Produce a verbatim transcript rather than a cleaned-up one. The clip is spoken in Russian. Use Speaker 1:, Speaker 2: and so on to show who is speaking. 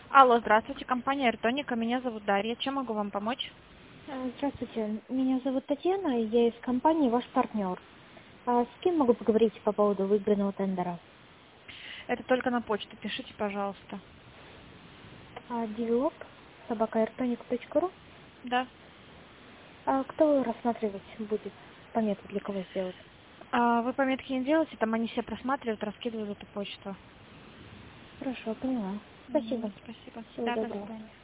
Speaker 1: Алло, здравствуйте, компания Эртоника, меня зовут Дарья. Чем могу вам помочь?
Speaker 2: А, Здравствуйте, меня зовут Татьяна, я из компании «Ваш партнер». А с кем могу поговорить по поводу выигранного тендера?
Speaker 1: Это только на почту, пишите, пожалуйста.
Speaker 2: А, девелоп, собака эртоник точка ру.
Speaker 1: Да.
Speaker 2: А кто рассматривать будет? Пометку для кого сделать?
Speaker 1: А, вы пометки не делаете, там они все просматривают, раскидывают эту почту.
Speaker 2: Хорошо, поняла.
Speaker 1: Мгм,
Speaker 2: Спасибо.
Speaker 1: спасибо.
Speaker 2: Всего
Speaker 1: Да, до
Speaker 2: доброго.
Speaker 1: свидания.